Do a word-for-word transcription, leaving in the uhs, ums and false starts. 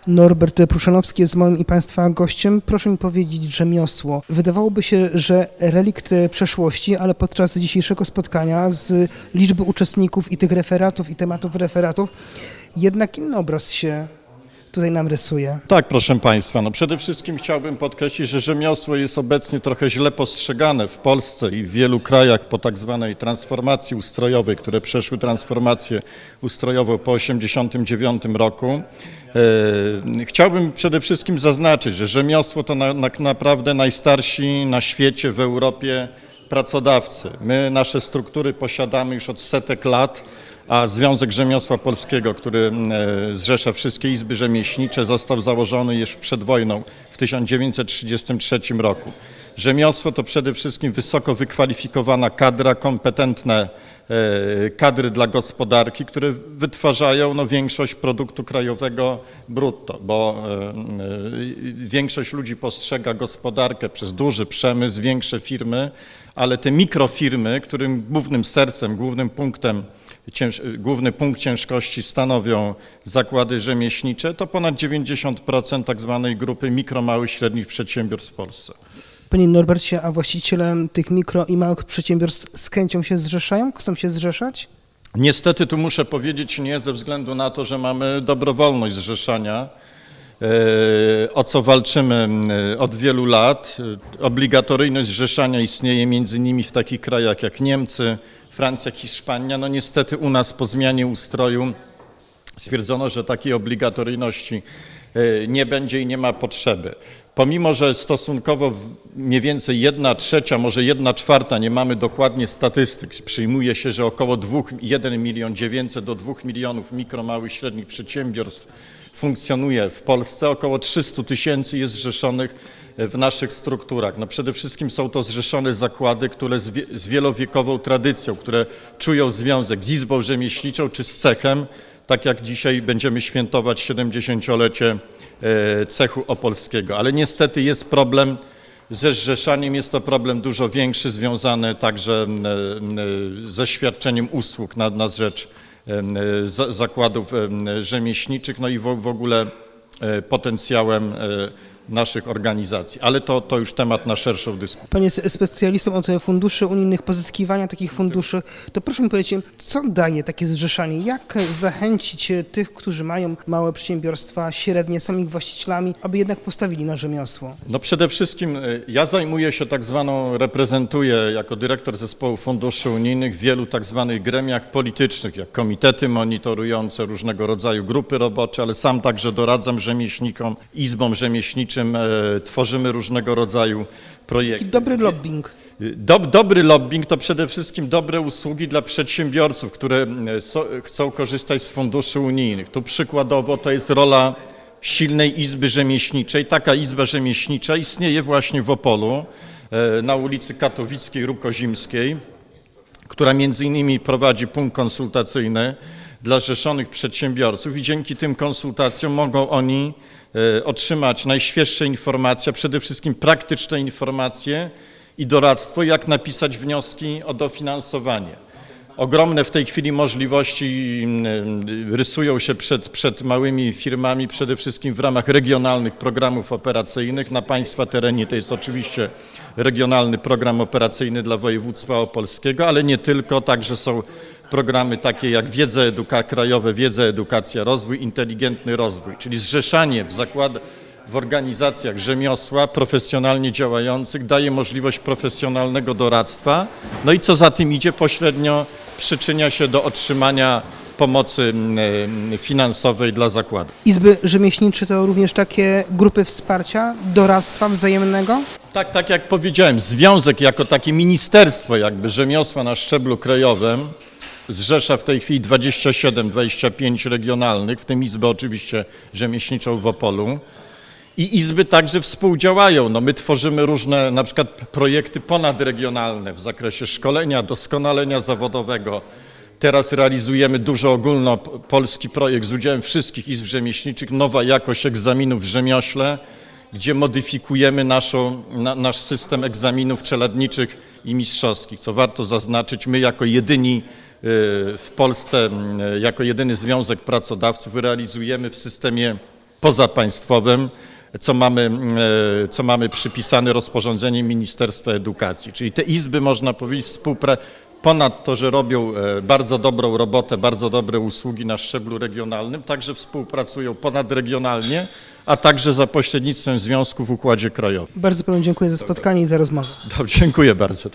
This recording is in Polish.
Norbert Pruszanowski jest moim i Państwa gościem. Proszę mi powiedzieć, rzemiosło. Wydawałoby się, że relikt przeszłości, ale podczas dzisiejszego spotkania z liczby uczestników i tych referatów i tematów referatów jednak inny obraz się tutaj nam rysuje. Tak, proszę Państwa, no przede wszystkim chciałbym podkreślić, że rzemiosło jest obecnie trochę źle postrzegane w Polsce i w wielu krajach po tak zwanej transformacji ustrojowej, które przeszły transformację ustrojową po osiemdziesiątym dziewiątym roku. E, chciałbym przede wszystkim zaznaczyć, że rzemiosło to na, na, naprawdę najstarsi na świecie, w Europie pracodawcy. My nasze struktury posiadamy już od setek lat, a Związek Rzemiosła Polskiego, który zrzesza wszystkie izby rzemieślnicze, został założony już przed wojną w tysiąc dziewięćset trzydziestym trzecim roku. Rzemiosło to przede wszystkim wysoko wykwalifikowana kadra, kompetentne kadry dla gospodarki, które wytwarzają no, większość produktu krajowego brutto, bo większość ludzi postrzega gospodarkę przez duży przemysł, większe firmy, ale te mikrofirmy, którym głównym sercem, głównym punktem Cięż, główny punkt ciężkości stanowią zakłady rzemieślnicze, to ponad dziewięćdziesiąt procent tak zwanej grupy mikro, małych, średnich przedsiębiorstw w Polsce. Panie Norbercie, a właściciele tych mikro i małych przedsiębiorstw z chęcią się zrzeszają? Chcą się zrzeszać? Niestety tu muszę powiedzieć nie, ze względu na to, że mamy dobrowolność zrzeszania, o co walczymy od wielu lat. Obligatoryjność zrzeszania istnieje między innymi w takich krajach jak Niemcy, Francja, Hiszpania. No niestety u nas po zmianie ustroju stwierdzono, że takiej obligatoryjności nie będzie i nie ma potrzeby. Pomimo że stosunkowo mniej więcej jedna trzecia, może jedna czwarta, nie mamy dokładnie statystyk, przyjmuje się, że około jeden milion dziewięćset do dwóch milionów mikro, małych, średnich przedsiębiorstw funkcjonuje w Polsce, około trzysta tysięcy jest zrzeszonych w naszych strukturach. No przede wszystkim są to zrzeszone zakłady, które z, wie, z wielowiekową tradycją, które czują związek z Izbą Rzemieślniczą czy z cechem, tak jak dzisiaj będziemy świętować siedemdziesięciolecie cechu opolskiego. Ale niestety jest problem ze zrzeszaniem, jest to problem dużo większy, związany także ze świadczeniem usług na, na rzecz zakładów rzemieślniczych, no i w, w ogóle potencjałem naszych organizacji, ale to, to już temat na szerszą dyskusję. Panie jest specjalistą od funduszy unijnych, pozyskiwania takich funduszy, to proszę mi powiedzieć, co daje takie zrzeszanie? Jak zachęcić tych, którzy mają małe przedsiębiorstwa, średnie, są ich właścicielami, aby jednak postawili na rzemiosło? No przede wszystkim ja zajmuję się tak zwaną, reprezentuję jako dyrektor zespołu funduszy unijnych w wielu tak zwanych gremiach politycznych, jak komitety monitorujące, różnego rodzaju grupy robocze, ale sam także doradzam rzemieślnikom, izbom rzemieślniczym, tworzymy różnego rodzaju projekty. Taki dobry lobbying. Dob, dobry lobbying to przede wszystkim dobre usługi dla przedsiębiorców, które so, chcą korzystać z funduszy unijnych. Tu przykładowo to jest rola silnej izby rzemieślniczej. Taka izba rzemieślnicza istnieje właśnie w Opolu na ulicy Katowickiej, Rukozimskiej, która między innymi prowadzi punkt konsultacyjny dla zrzeszonych przedsiębiorców i dzięki tym konsultacjom mogą oni otrzymać najświeższe informacje, przede wszystkim praktyczne informacje i doradztwo, jak napisać wnioski o dofinansowanie. Ogromne w tej chwili możliwości rysują się przed, przed małymi firmami, przede wszystkim w ramach regionalnych programów operacyjnych. Na Państwa terenie to jest oczywiście regionalny program operacyjny dla województwa opolskiego, ale nie tylko, także są programy takie jak wiedza eduka, krajowe, wiedza, edukacja, rozwój, inteligentny rozwój, czyli zrzeszanie w zakładach, w organizacjach rzemiosła profesjonalnie działających daje możliwość profesjonalnego doradztwa, no i co za tym idzie, pośrednio przyczynia się do otrzymania pomocy finansowej dla zakładu. Izby rzemieślnicze to również takie grupy wsparcia, doradztwa wzajemnego? Tak, tak jak powiedziałem, związek jako takie ministerstwo jakby rzemiosła na szczeblu krajowym zrzesza w tej chwili dwadzieścia siedem, dwadzieścia pięć regionalnych, w tym izbę oczywiście rzemieślniczą w Opolu. I izby także współdziałają. No my tworzymy różne na przykład projekty ponadregionalne w zakresie szkolenia, doskonalenia zawodowego. Teraz realizujemy dużo ogólnopolski projekt z udziałem wszystkich izb rzemieślniczych, nowa jakość egzaminów w rzemiośle, gdzie modyfikujemy naszą, na, nasz system egzaminów czeladniczych i mistrzowskich. Co warto zaznaczyć, my jako jedyni w Polsce, jako jedyny związek pracodawców realizujemy w systemie pozapaństwowym, co mamy, co mamy przypisane rozporządzeniem Ministerstwa Edukacji. Czyli te izby, można powiedzieć, współpracują, ponad to, że robią bardzo dobrą robotę, bardzo dobre usługi na szczeblu regionalnym, także współpracują ponadregionalnie, a także za pośrednictwem związku w układzie krajowym. Bardzo panu dziękuję za spotkanie i za rozmowę. Dobrze, dziękuję bardzo.